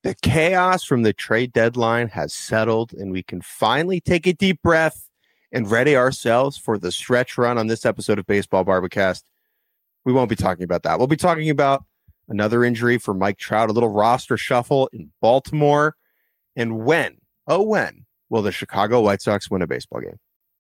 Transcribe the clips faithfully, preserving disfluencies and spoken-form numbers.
The chaos from the trade deadline has settled, and we can finally take a deep breath and ready ourselves for the stretch run on this episode of Baseball Barbacast. We won't be talking about that. We'll be talking about another injury for Mike Trout, a little roster shuffle in Baltimore, and when, oh when, will the Chicago White Sox win a baseball game?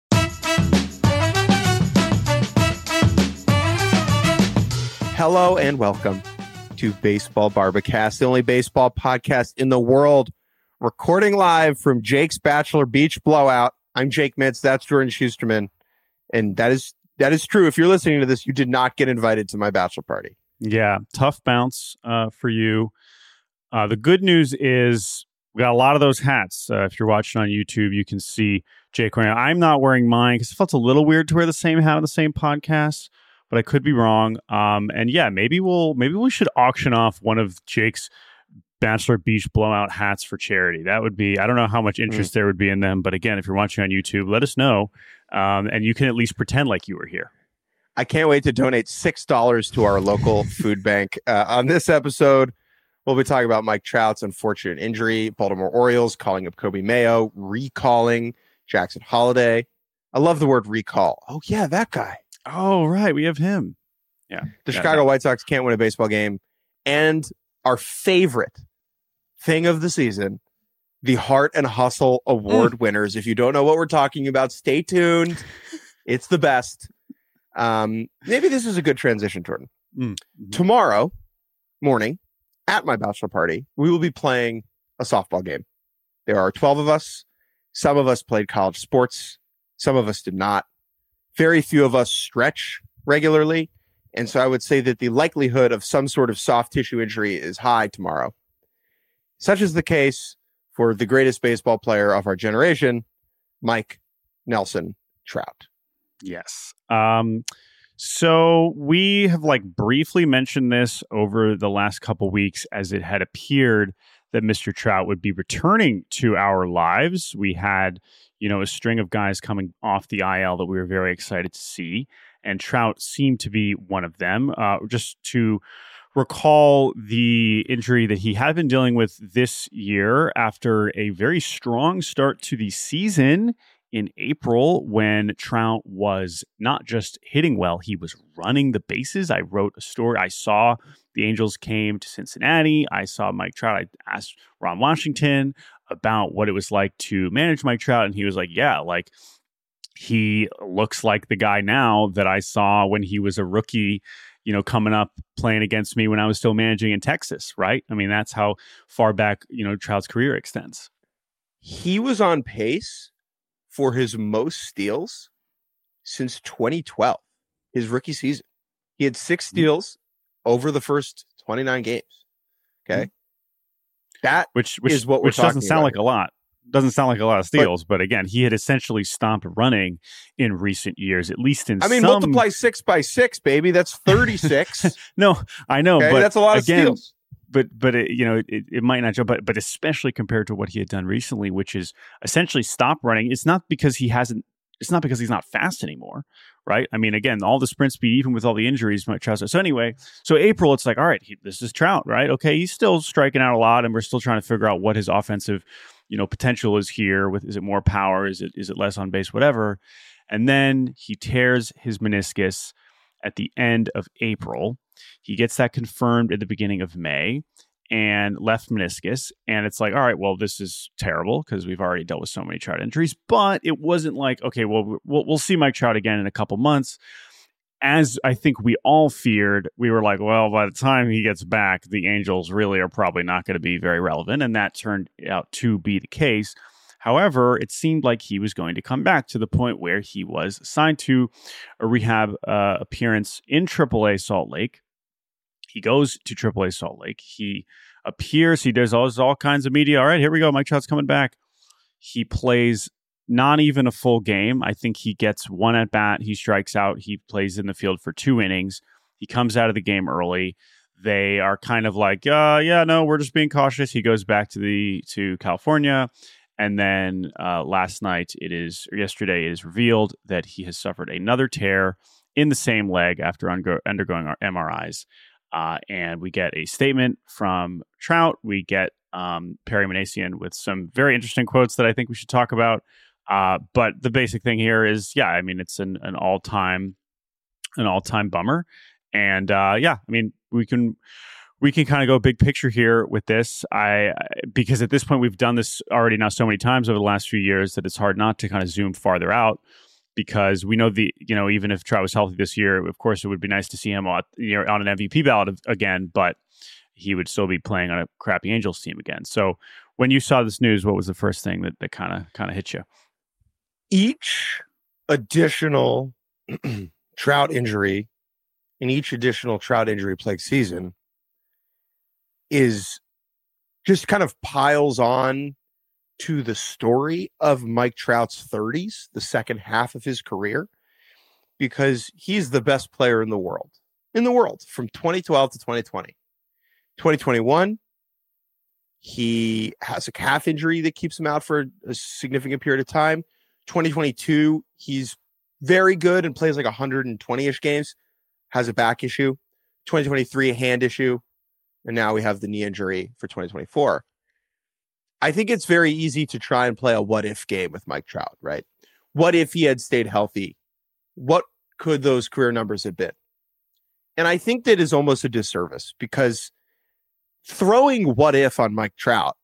Hello and welcome to Baseball Barbacast, the only baseball podcast in the world, recording live from Jake's Bachelor Beach Blowout. I'm Jake Mitz. That's Jordan Schusterman. And that is that is true. If you're listening to this, you did not get invited to my bachelor party. Yeah, tough bounce uh, for you. Uh, the good news is we got a lot of those hats. Uh, if you're watching on YouTube, you can see Jake wearing. I'm not wearing mine because it felt a little weird to wear the same hat on the same podcast, but I could be wrong. Um, and yeah, maybe we'll maybe we should auction off one of Jake's Bachelor Beach Blowout hats for charity. That would be, I don't know how much interest mm. there would be in them, but again, if you're watching on YouTube, let us know, um, and you can at least pretend like you were here. I can't wait to donate six dollars to our local food bank. Uh, on this episode, we'll be talking about Mike Trout's unfortunate injury, Baltimore Orioles calling up Kobe Mayo, recalling Jackson Holliday. I love the word recall. Oh, yeah, that guy. Oh, right. We have him. Yeah. The yeah, Chicago that. White Sox can't win a baseball game. And our favorite thing of the season, the Heart and Hustle Award mm. winners. If you don't know what we're talking about, stay tuned. It's the best. Um, maybe this is a good transition, Jordan. Mm. Mm-hmm. Tomorrow morning at my bachelor party, we will be playing a softball game. There are twelve of us. Some of us played college sports. Some of us did not. Very few of us stretch regularly. And so I would say that the likelihood of some sort of soft tissue injury is high tomorrow. Such is the case for the greatest baseball player of our generation, Mike Nelson Trout. Yes. Um, so we have like briefly mentioned this over the last couple weeks as it had appeared that Mister Trout would be returning to our lives. We had, you know, a string of guys coming off the I L that we were very excited to see, and Trout seemed to be one of them. Uh, just to recall the injury that he had been dealing with this year after a very strong start to the season in April, when Trout was not just hitting well, he was running the bases. I wrote a story. I saw the Angels came to Cincinnati. I saw Mike Trout. I asked Ron Washington about what it was like to manage Mike Trout, and he was like, yeah, like he looks like the guy now that I saw when he was a rookie, you know, coming up playing against me when I was still managing in Texas, right? I mean, that's how far back, you know, Trout's career extends. He was on pace for his most steals since twenty twelve, his rookie season. He had six steals over the first twenty-nine games. Okay. That which, which is what we're which talking doesn't sound about like here. a lot. Doesn't sound like a lot of steals, but, but again, he had essentially stopped running in recent years, at least in I mean, some... multiply six by six, baby. That's thirty-six. No, I know, okay? but that's a lot of again, steals. But but it, you know it, it might not jump, but but especially compared to what he had done recently, which is essentially stop running. It's not because he hasn't. It's not because he's not fast anymore, right? I mean, again, all the sprint speed, even with all the injuries, Mike Trout. So anyway, so April, it's like, all right, he, this is Trout, right? Okay, he's still striking out a lot, and we're still trying to figure out what his offensive, you know, potential is here. With is it more power? Is it is it less on base? Whatever. And then he tears his meniscus at the end of April. He gets that confirmed at the beginning of May, and left meniscus. And it's like, all right, well, this is terrible because we've already dealt with so many Trout injuries. But it wasn't like, okay, well, we'll, we'll see Mike Trout again in a couple months. As I think we all feared, we were like, well, by the time he gets back, the Angels really are probably not going to be very relevant. And that turned out to be the case. However, it seemed like he was going to come back to the point where he was assigned to a rehab uh, appearance in triple A Salt Lake. He goes to triple A Salt Lake. He appears. He does all, all kinds of media. All right, here we go. Mike Trout's coming back. He plays not even a full game. I think he gets one at bat. He strikes out. He plays in the field for two innings. He comes out of the game early. They are kind of like, uh, yeah, no, we're just being cautious. He goes back to the to California. And then uh, last night, it is, or yesterday, it is revealed that he has suffered another tear in the same leg after undergo- undergoing our M R Is. Uh, and we get a statement from Trout. We get um, Perry Manasian, with some very interesting quotes that I think we should talk about. Uh, but the basic thing here is, yeah, I mean, it's an, an all-time, an all-time bummer. And uh, yeah, I mean, we can we can kind of go big picture here with this. I because at this point we've done this already now so many times over the last few years that it's hard not to kind of zoom farther out, because we know the you know even if Trout was healthy this year, of course it would be nice to see him on, you know, on an M V P ballot again, but he would still be playing on a crappy Angels team again. So when you saw this news, what was the first thing that that kind of kind of hit you? Each additional Trout injury in each additional Trout injury plague season is just kind of piles on to the story of Mike Trout's thirties, the second half of his career, because he's the best player in the world, in the world from twenty twelve to twenty twenty. twenty twenty-one, he has a calf injury that keeps him out for a significant period of time. twenty twenty-two, he's very good and plays like one hundred twenty-ish games, has a back issue. twenty twenty-three, a hand issue. And now we have the knee injury for twenty twenty-four. I think it's very easy to try and play a what if game with Mike Trout, right? What if he had stayed healthy? What could those career numbers have been? And I think that is almost a disservice, because throwing what if on Mike Trout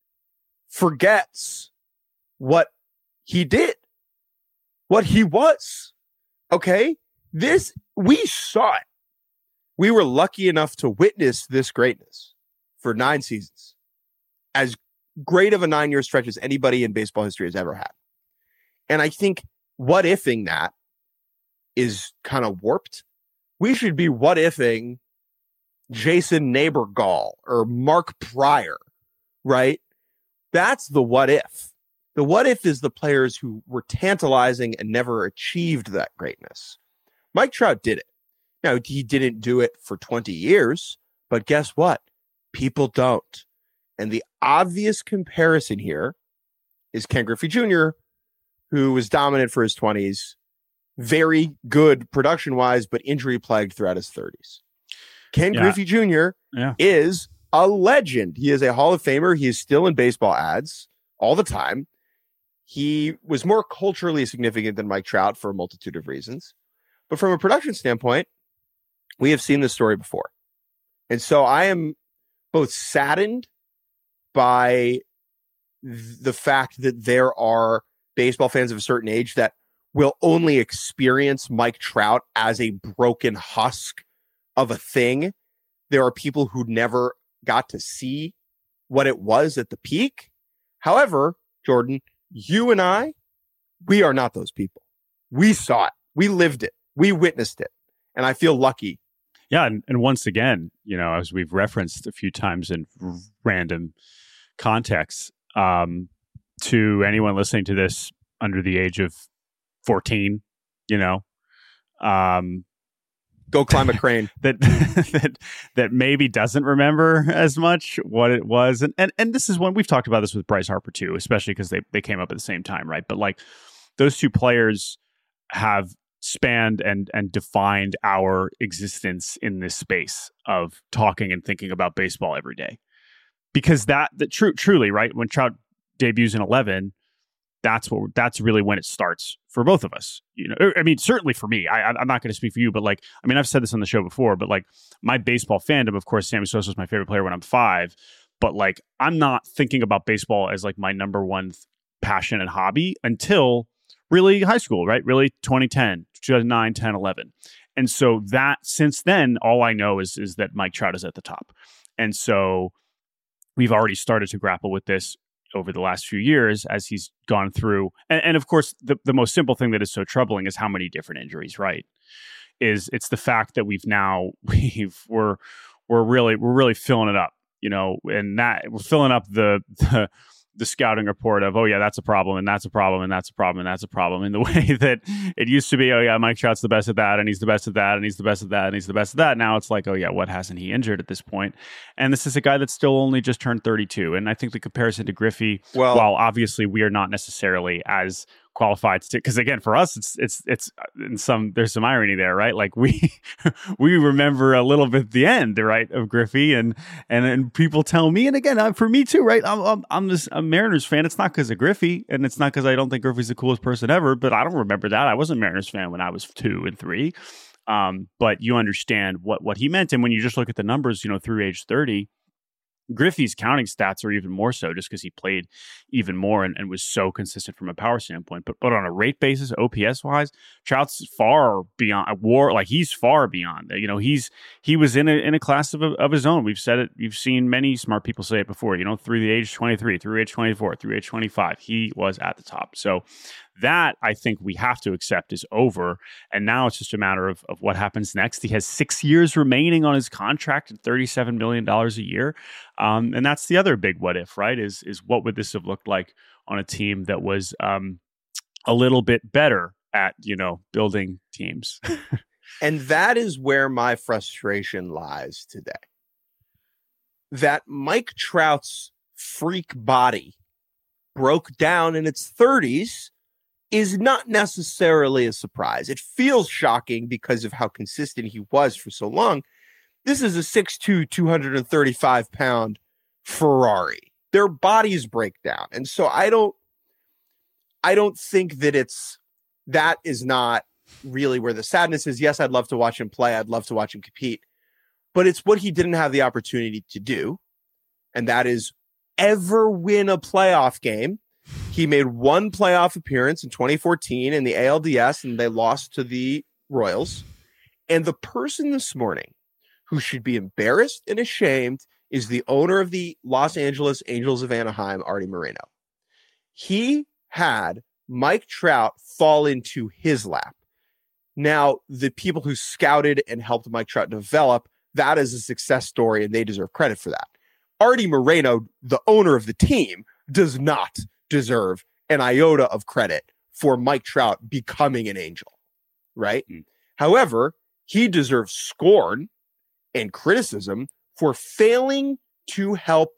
forgets what he did, what he was. Okay? This, we saw it. We were lucky enough to witness this greatness for nine seasons. As great of a nine-year stretch as anybody in baseball history has ever had. And I think what ifing that is kind of warped. We should be what ifing Jason Neighborgall or Mark Pryor, right? That's the what if. The what if is the players who were tantalizing and never achieved that greatness. Mike Trout did it. Now, he didn't do it for twenty years, but guess what? People don't. And the obvious comparison here is Ken Griffey Junior, who was dominant for his twenties, very good production-wise, but injury-plagued throughout his thirties. Ken yeah. Griffey Junior Yeah. is a legend. He is a Hall of Famer. He is still in baseball ads all the time. He was more culturally significant than Mike Trout for a multitude of reasons. But from a production standpoint, we have seen this story before. And so I am both saddened by the fact that there are baseball fans of a certain age that will only experience Mike Trout as a broken husk of a thing. There are people who never got to see what it was at the peak. However, Jordan, you and I, we are not those people. We saw it. We lived it. We witnessed it. And I feel lucky. Yeah. And, and once again, you know, as we've referenced a few times in r- random contexts, um, to anyone listening to this under the age of fourteen, you know, um, go climb a crane. that that that maybe doesn't remember as much what it was, and and and this is when we've talked about this with Bryce Harper too, especially because they they came up at the same time, right? But like those two players have spanned and and defined our existence in this space of talking and thinking about baseball every day, because that that true truly right when Trout debuts in eleven. That's what. That's really when it starts for both of us. You know, I mean, certainly for me. I, I'm not going to speak for you, but like, I mean, I've said this on the show before. But like, my baseball fandom, of course, Sammy Sosa is my favorite player when I'm five. But like, I'm not thinking about baseball as like my number one th- passion and hobby until really high school, right? Really twenty ten, two thousand nine, ten, eleven. And so that since then, all I know is is that Mike Trout is at the top, and so we've already started to grapple with this over the last few years as he's gone through. And, and of course, the, the most simple thing that is so troubling is how many different injuries, right? Is it's the fact that we've now, we've, we're, we're really, we're really filling it up, you know, and that we're filling up the, the, the scouting report of, oh yeah, that's a problem. And that's a problem. And that's a problem. And that's a problem in the way that it used to be. Oh yeah, Mike Trout's the best at that. And he's the best at that. And he's the best at that. And he's the best at that. Now it's like, oh yeah, what hasn't he injured at this point? And this is a guy that's still only just turned thirty-two. And I think the comparison to Griffey, well, while obviously we are not necessarily as qualified to, because again, for us, it's it's it's in some there's some irony there, right? Like we we remember a little bit the end, right, of Griffey, and and and people tell me, and again, uh, for me too, right? I'm I'm, I'm this a Mariners fan. It's not because of Griffey, and it's not because I don't think Griffey's the coolest person ever, but I don't remember that. I wasn't a Mariners fan when I was two and three, um, but you understand what what he meant, and when you just look at the numbers, you know, through age thirty. Griffey's counting stats are even more so just because he played even more and, and was so consistent from a power standpoint. But but on a rate basis, O P S wise, Trout's far beyond war. Like he's far beyond. You know, he's he was in a in a class of of his own. We've said it. You've seen many smart people say it before. You know, through the age twenty-three, through age twenty-four, through age twenty-five, he was at the top. So that I think we have to accept is over. And now it's just a matter of, of what happens next. He has six years remaining on his contract at thirty-seven million dollars a year. Um, and that's the other big what if, right? Is is what would this have looked like on a team that was um, a little bit better at, you know, building teams? And that is where my frustration lies today. That Mike Trout's freak body broke down in its thirties is not necessarily a surprise. It feels shocking because of how consistent he was for so long. This is a six two, two hundred thirty-five pound Ferrari. Their bodies break down. And so I don't, I don't think that it's, that is not really where the sadness is. Yes, I'd love to watch him play. I'd love to watch him compete, but it's what he didn't have the opportunity to do. And that is ever win a playoff game. He made one playoff appearance in twenty fourteen in the A L D S, and they lost to the Royals. And the person this morning who should be embarrassed and ashamed is the owner of the Los Angeles Angels of Anaheim, Artie Moreno. He had Mike Trout fall into his lap. Now, the people who scouted and helped Mike Trout develop, that is a success story, and they deserve credit for that. Artie Moreno, the owner of the team, does not deserve an iota of credit for Mike Trout becoming an Angel, right? Mm. However, he deserves scorn and criticism for failing to help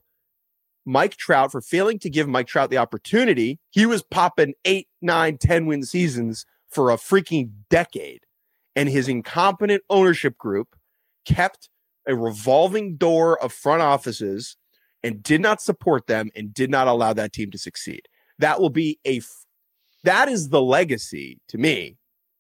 Mike Trout, for failing to give Mike Trout the opportunity. He was popping eight, nine, ten win seasons for a freaking decade, and his incompetent ownership group kept a revolving door of front offices and did not support them and did not allow that team to succeed. That will be a, f- that is the legacy to me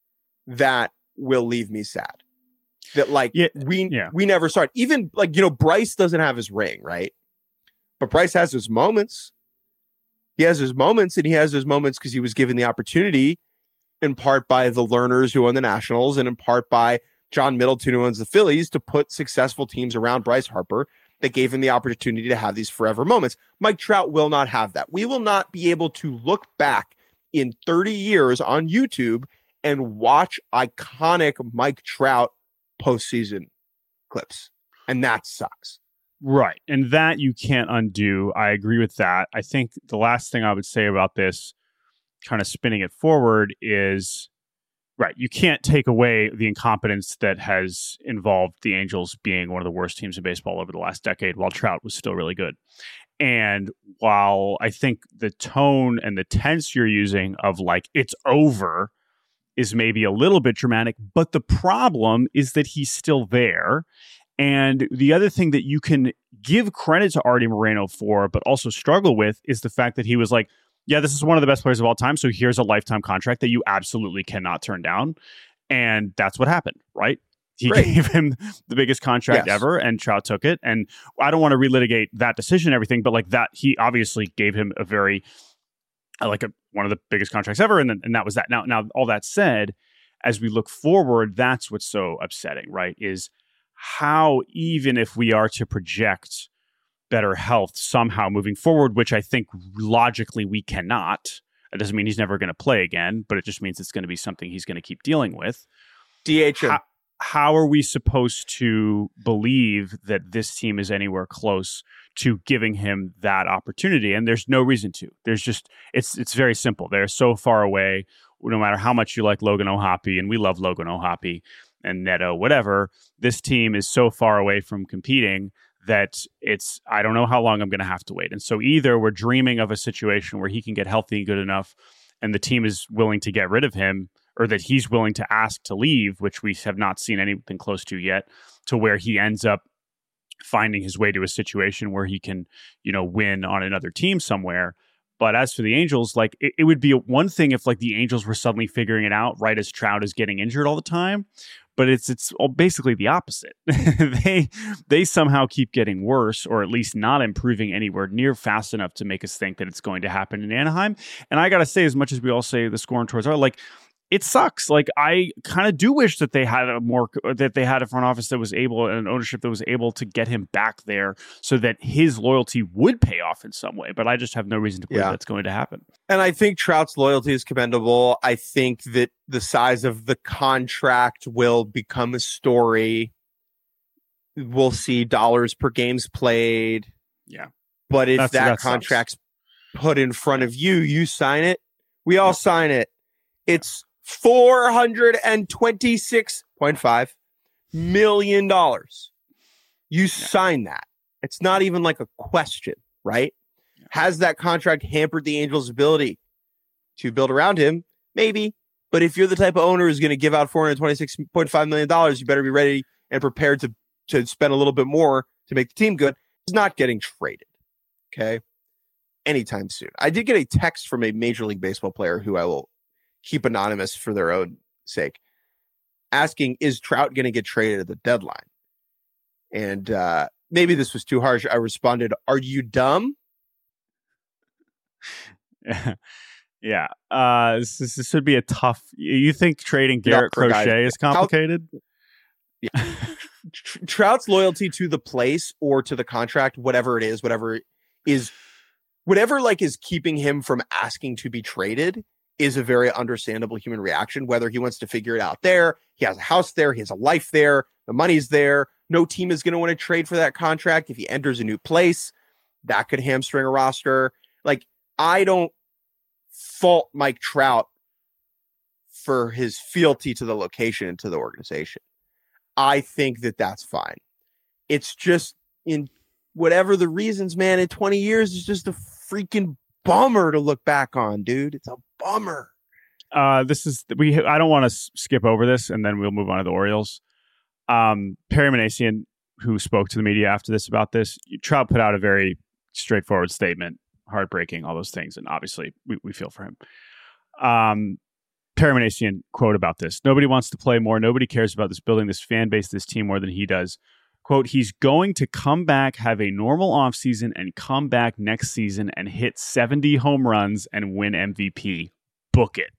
that will leave me sad. That like yeah, we, yeah. we never saw it. Even like, you know, Bryce doesn't have his ring, right? But Bryce has his moments. He has his moments, and he has his moments because he was given the opportunity in part by the learners who own the Nationals and in part by John Middleton, who owns the Phillies, to put successful teams around Bryce Harper that gave him the opportunity to have these forever moments. Mike Trout will not have that. We will not be able to look back in thirty years on YouTube and watch iconic Mike Trout postseason clips. And that sucks. Right. And that you can't undo. I agree with that. I think the last thing I would say about this, kind of spinning it forward, is right. You can't take away the incompetence that has involved the Angels being one of the worst teams in baseball over the last decade while Trout was still really good. And while I think the tone and the tense you're using of like, it's over, is maybe a little bit dramatic, but the problem is that he's still there. And the other thing that you can give credit to Artie Moreno for, but also struggle with, is the fact that he was like, yeah, this is one of the best players of all time, so here's a lifetime contract that you absolutely cannot turn down. And that's what happened, right? He right. gave him the biggest contract yes. ever, and Trout took it. And I don't want to relitigate that decision and everything, but like that, he obviously gave him a very, like a, one of the biggest contracts ever, and and that was that. Now, now, all that said, as we look forward, that's what's so upsetting, right? Is how, even if we are to project better health somehow moving forward, which I think logically we cannot. It doesn't mean he's never going to play again, but it just means it's going to be something he's going to keep dealing with. D H him. How, how are we supposed to believe that this team is anywhere close to giving him that opportunity? And there's no reason to. There's just, it's it's very simple. They're so far away, no matter how much you like Logan O'Hoppe, and we love Logan O'Hoppe and Neto, whatever, this team is so far away from competing that it's, I don't know how long I'm going to have to wait. And so either we're dreaming of a situation where he can get healthy and good enough and the team is willing to get rid of him, or that he's willing to ask to leave, which we have not seen anything close to yet, to where he ends up finding his way to a situation where he can, you know, win on another team somewhere. But as for the Angels, like it, it would be one thing if like the Angels were suddenly figuring it out right as Trout is getting injured all the time. But it's it's basically the opposite. they they somehow keep getting worse, or at least not improving anywhere near fast enough to make us think that it's going to happen in Anaheim. And I gotta say, as much as we all say the scoring towards are, like, it sucks. Like, I kind of do wish that they had a more that they had a front office that was able, and an ownership that was able to get him back there, so that his loyalty would pay off in some way. But I just have no reason to believe yeah. that's going to happen. And I think Trout's loyalty is commendable. I think that the size of the contract will become a story. We'll see dollars per games played. Yeah. But if that's, that, that contract's put in front of you, you sign it. We all yeah. sign it. It's four hundred twenty-six point five million dollars. You yeah. sign that. It's not even like a question, right? Yeah. Has that contract hampered the Angels' ability to build around him? Maybe. But if you're the type of owner who's going to give out four hundred twenty-six point five million dollars, you better be ready and prepared to, to spend a little bit more to make the team good. He's not getting traded, okay? Anytime soon. I did get a text from a Major League Baseball player who I will keep anonymous for their own sake, asking, is Trout going to get traded at the deadline? And uh, maybe this was too harsh. I responded, are you dumb? yeah. Uh, this, this would be a tough... You think trading Garrett Crochet is complicated? Trout, yeah. Trout's loyalty to the place or to the contract, whatever it is, whatever is, whatever like is keeping him from asking to be traded, is a very understandable human reaction, whether he wants to figure it out there. He has a house there. He has a life there. The money's there. No team is going to want to trade for that contract. If he enters a new place, that could hamstring a roster. Like, I don't fault Mike Trout for his fealty to the location and to the organization. I think that that's fine. It's just, in whatever the reasons, man, in twenty years, it's just a freaking bummer to look back on, dude. It's a bummer. Uh, this is we. I don't want to s- skip over this, and then we'll move on to the Orioles. Um, Perry Minasian, who spoke to the media after this about this, Trout put out a very straightforward statement, heartbreaking, all those things, and obviously we, we feel for him. Um, Perry Minasian quote about this: "Nobody wants to play more. Nobody cares about this building, this fan base, this team more than he does." Quote, he's going to come back, have a normal offseason, and come back next season and hit seventy home runs and win M V P. Book it.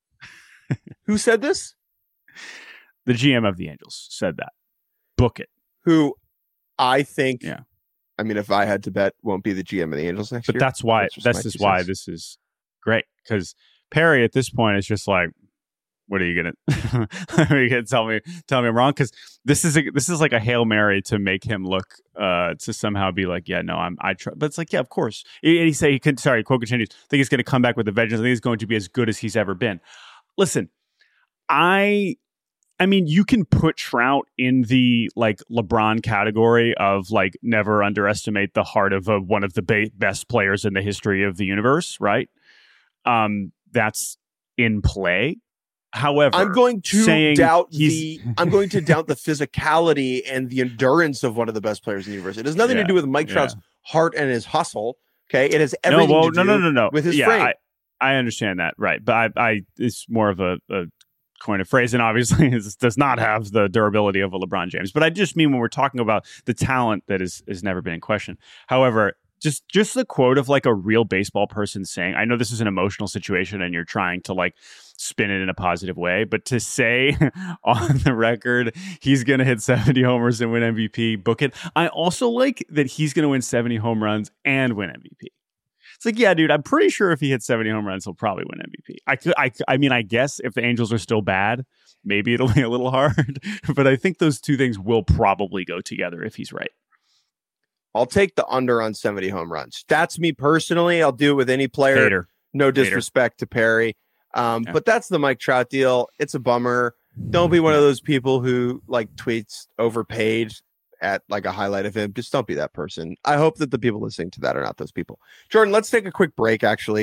Who said this? The G M of the Angels said that. Book it. Who I think, yeah. I mean, if I had to bet, won't be the G M of the Angels next but year. But that's why, that's is why this is great. Because Perry at this point is just like, what are you gonna? Are you gonna tell me? Tell me I'm wrong? Because this is a, this is like a Hail Mary to make him look uh, to somehow be like, yeah, no, I'm I try. But it's like, yeah, of course. And he say he could. Sorry, quote continues. I think he's going to come back with a vengeance. I think he's going to be as good as he's ever been. Listen, I, I mean, you can put Trout in the like LeBron category of like never underestimate the heart of a, one of the ba- best players in the history of the universe, right? Um, that's in play. However, I'm going to doubt the I'm going to doubt the physicality and the endurance of one of the best players in the universe. It has nothing yeah, to do with Mike Trout's yeah. heart and his hustle. Okay, it has everything no, well, to do no, no, no, no. with his yeah, frame. I, I understand that, right? But I, I it's more of a, a coin of phrase, and obviously it does not have the durability of a LeBron James. But I just mean when we're talking about the talent that is has never been in question. However, just just the quote of like a real baseball person saying, I know this is an emotional situation and you're trying to like spin it in a positive way, but to say on the record he's going to hit seventy homers and win M V P, book it. I also like that he's going to win seventy home runs and win M V P. It's like, yeah, dude, I'm pretty sure if he hits seventy home runs, he'll probably win M V P. I could, I, I mean, I guess if the Angels are still bad, maybe it'll be a little hard, but I think those two things will probably go together if he's right. I'll take the under on seventy home runs. That's me personally. I'll do it with any player. Hater. No disrespect Hater. to Perry. Um, yeah. But that's the Mike Trout deal. It's a bummer. Don't be one of those people who like tweets overpaid at like a highlight of him. Just don't be that person. I hope that the people listening to that are not those people. Jordan, let's take a quick break actually.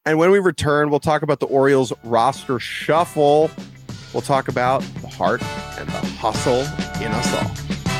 And when we return, we'll talk about the Orioles roster shuffle. We'll talk about the heart and the hustle in us all.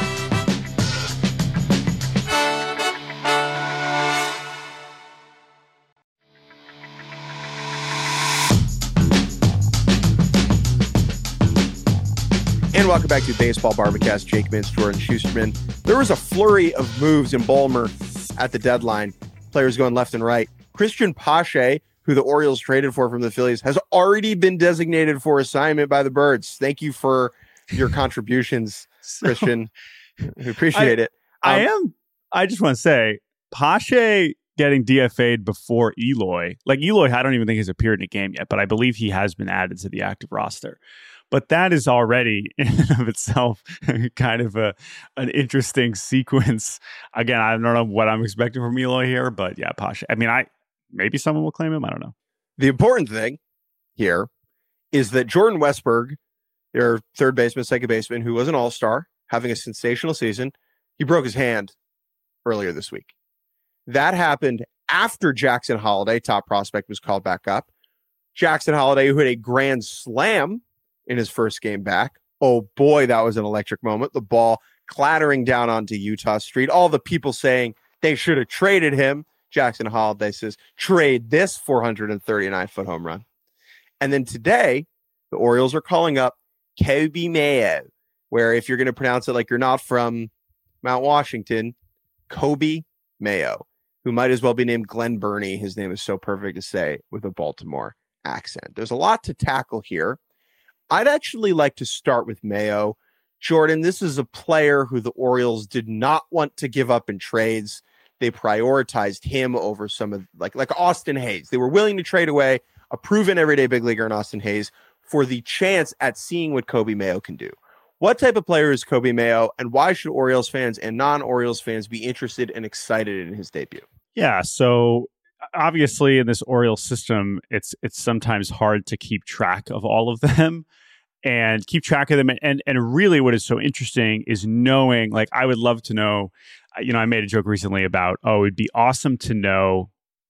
And welcome back to Baseball Barbacast. Jake Mintz, Jordan Schusterman. There was a flurry of moves in Baltimore at the deadline. Players going left and right. Christian Pache, who the Orioles traded for from the Phillies, has already been designated for assignment by the Birds. Thank you for your contributions, so, Christian. We appreciate I, it. Um, I am. I just want to say, Pache getting D F A'd before Eloy. Like Eloy, I don't even think has appeared in a game yet, but I believe he has been added to the active roster. But that is already in and of itself kind of a an interesting sequence. Again, I don't know what I'm expecting from Eloy here, but yeah, Pache. I mean, I maybe someone will claim him. I don't know. The important thing here is that Jordan Westburg, their third baseman, second baseman, who was an all-star, having a sensational season, he broke his hand earlier this week. That happened after Jackson Holliday, top prospect, was called back up. Jackson Holliday, who had a grand slam in his first game back. Oh boy, that was an electric moment. The ball clattering down onto Utah Street. All the people saying they should have traded him. Jackson Holliday says, trade this four hundred thirty-nine foot home run. And then today, the Orioles are calling up Coby Mayo, where if you're going to pronounce it like you're not from Mount Washington, Coby Mayo, who might as well be named Glenn Burney. His name is so perfect to say with a Baltimore accent. There's a lot to tackle here. I'd actually like to start with Mayo. Jordan, this is a player who the Orioles did not want to give up in trades. They prioritized him over some of like, like Austin Hayes. They were willing to trade away a proven everyday big leaguer in Austin Hayes for the chance at seeing what Coby Mayo can do. What type of player is Coby Mayo, and why should Orioles fans and non-Orioles fans be interested and excited in his debut? Yeah, so obviously in this Orioles system, it's it's sometimes hard to keep track of all of them and keep track of them. And and really what is so interesting is knowing, like, I would love to know, you know, I made a joke recently about, oh, it'd be awesome to know,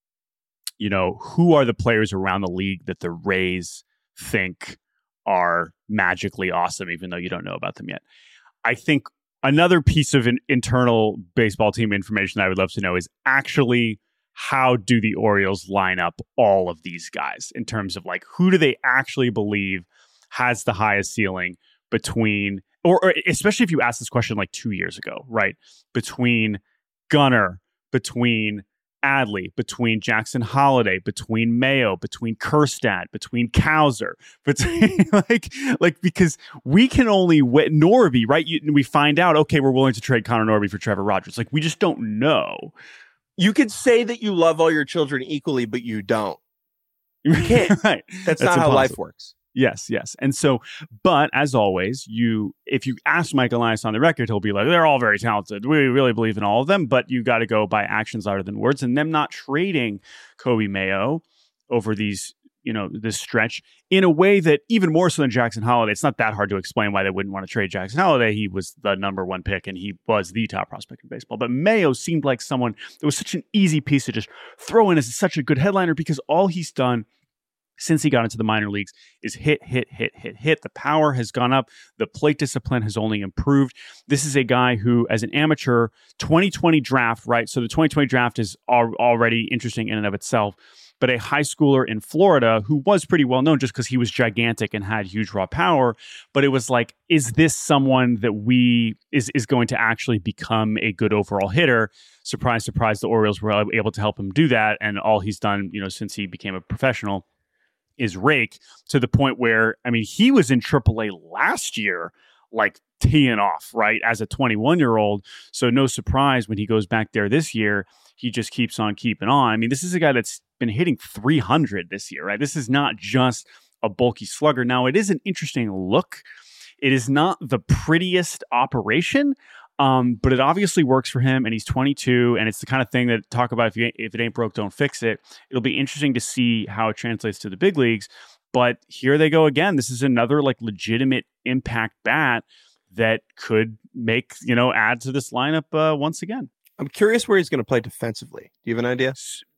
you know, who are the players around the league that the Rays think are magically awesome, even though you don't know about them yet. I think another piece of an internal baseball team information that I would love to know is actually how do the Orioles line up all of these guys in terms of like, who do they actually believe has the highest ceiling between, or, or especially if you asked this question like two years ago, right? Between Gunnar, between Adley, between Jackson Holliday, between Mayo, between Kjerstad, between Cowser, between like, like because we can only wait Norby, right? You, we find out, okay, we're willing to trade Connor Norby for Trevor Rogers. Like, we just don't know. You could say that you love all your children equally, but you don't. You can't. Right. That's, That's not impossible. how life works. Yes, yes. And so, but as always, you if you ask Mike Elias on the record, he'll be like, they're all very talented. We really believe in all of them, but you got to go by actions louder than words. And them not trading Coby Mayo over these, you know, this stretch in a way that even more so than Jackson Holliday, it's not that hard to explain why they wouldn't want to trade Jackson Holliday. He was the number one pick and he was the top prospect in baseball. But Mayo seemed like someone that was such an easy piece to just throw in as such a good headliner because all he's done since he got into the minor leagues is hit, hit, hit, hit, hit. The power has gone up. The plate discipline has only improved. This is a guy who, as an amateur, twenty twenty draft, right? So the twenty twenty draft is al- already interesting in and of itself. But a high schooler in Florida who was pretty well known just because he was gigantic and had huge raw power. But it was like, is this someone that we is is going to actually become a good overall hitter? Surprise, surprise, the Orioles were able to help him do that. And all he's done, you know, since he became a professional is rake to the point where, I mean, he was in triple A last year, like teeing off, right, as a twenty-one-year-old. So no surprise when he goes back there this year, he just keeps on keeping on. I mean, this is a guy that's been hitting three hundred this year, right? This is not just a bulky slugger. Now, it is an interesting look. It is not the prettiest operation, um, but it obviously works for him, and he's twenty-two, and it's the kind of thing that talk about if, you, if it ain't broke, don't fix it. It'll be interesting to see how it translates to the big leagues, but here they go again. This is another like legitimate impact bat that could make, you know, add to this lineup uh, once again. I'm curious where he's going to play defensively. Do you have an idea?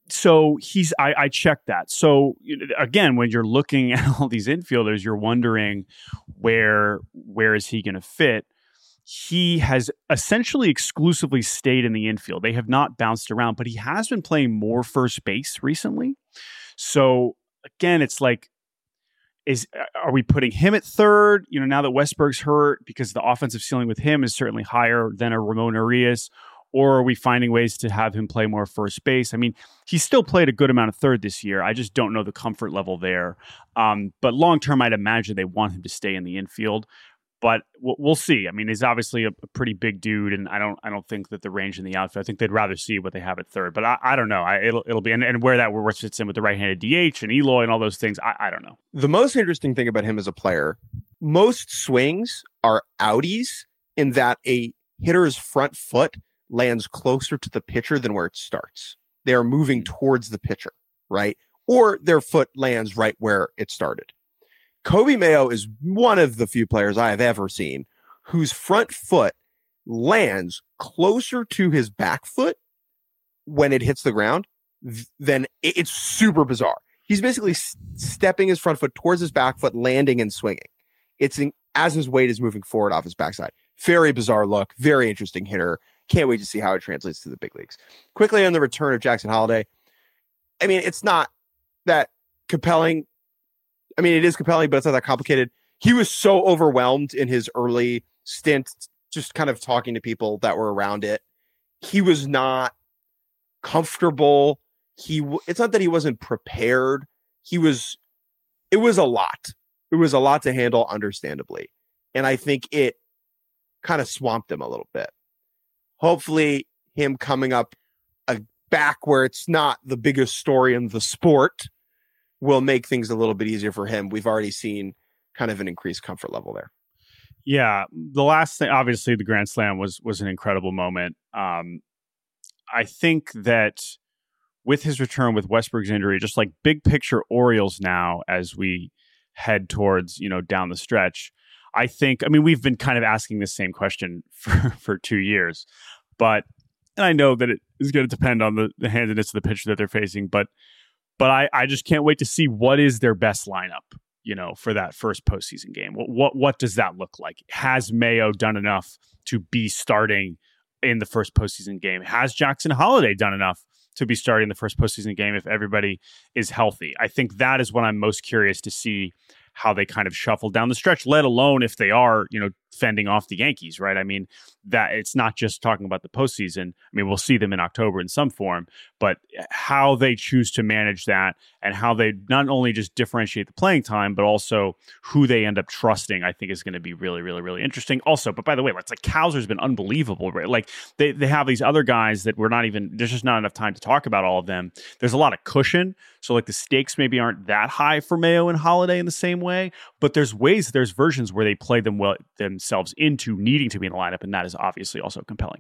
So he's, I, I checked that. So again, when you're looking at all these infielders, you're wondering where, where is he going to fit? He has essentially exclusively stayed in the infield. They have not bounced around, but he has been playing more first base recently. So again, it's like, is, are we putting him at third? You know, now that Westberg's hurt, because the offensive ceiling with him is certainly higher than a Ramon Urias. Or are we finding ways to have him play more first base? I mean, he still played a good amount of third this year. I just don't know the comfort level there. Um, but long term, I'd imagine they want him to stay in the infield. But we'll, we'll see. I mean, he's obviously a, a pretty big dude, and I don't, I don't think that the range in the outfield. I think they'd rather see what they have at third. But I, I don't know. I, it'll, it'll be, and, and where that where fits in with the right-handed D H and Eloy and all those things. I, I don't know. The most interesting thing about him as a player, most swings are outies in that a hitter's front foot lands closer to the pitcher than where it starts. They are moving towards the pitcher, right? Or their foot lands right where it started. Coby Mayo is one of the few players I have ever seen whose front foot lands closer to his back foot when it hits the ground. Then it's super bizarre. He's basically stepping his front foot towards his back foot, landing and swinging. It's in, as his weight is moving forward off his backside. Very bizarre look. Very interesting hitter. Can't wait to see how it translates to the big leagues. Quickly on the return of Jackson Holliday. I mean, it's not that compelling. I mean, it is compelling, but it's not that complicated. He was so overwhelmed in his early stint, just kind of talking to people that were around it. He was not comfortable. He, it's not that he wasn't prepared. He was, it was a lot. It was a lot to handle, understandably. And I think it kind of swamped him a little bit. Hopefully him coming up a back where it's not the biggest story in the sport will make things a little bit easier for him. We've already seen kind of an increased comfort level there. Yeah. The last thing, obviously the Grand Slam was, was an incredible moment. Um, I think that with his return, with Westberg's injury, just like big picture Orioles now, as we head towards, you know, down the stretch, I think, I mean, we've been kind of asking the same question for, for two years, but, and I know that it is going to depend on the, the handedness of the pitcher that they're facing, but, but I, I just can't wait to see what is their best lineup, you know, for that first postseason game. What, what, what does that look like? Has Mayo done enough to be starting in the first postseason game? Has Jackson Holliday done enough to be starting the first postseason game if everybody is healthy? I think that is what I'm most curious to see, how they kind of shuffle down the stretch, let alone if they are, you know, fending off the Yankees, right? I mean, that it's not just talking about the postseason. I mean, we'll see them in October in some form, but how they choose to manage that and how they not only just differentiate the playing time, but also who they end up trusting, I think is going to be really, really, really interesting. Also, but by the way, it's like Kowser's been unbelievable, right? Like they, they have these other guys that we're not even, there's just not enough time to talk about all of them. There's a lot of cushion. So like the stakes maybe aren't that high for Mayo and Holliday in the same way, but there's ways, there's versions where they play them well themselves into needing to be in the lineup, and that is obviously also compelling.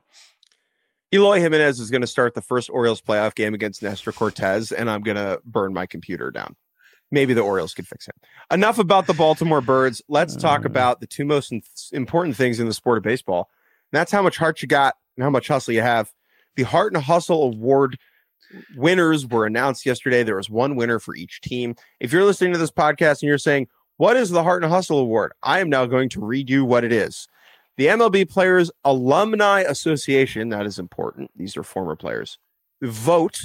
Eloy Jimenez is going to start the first Orioles playoff game against Nestor Cortez, and I'm going to burn my computer down. Maybe the Orioles could fix it. Enough about the Baltimore Birds. Let's talk uh, about the two most in- important things in the sport of baseball. And that's how much heart you got and how much hustle you have. The Heart and Hustle Award winners were announced yesterday. There was one winner for each team. If you're listening to this podcast and you're saying, what is the Heart and Hustle Award? I am now going to read you what it is. The M L B Players Alumni Association, that is important. These are former players. Vote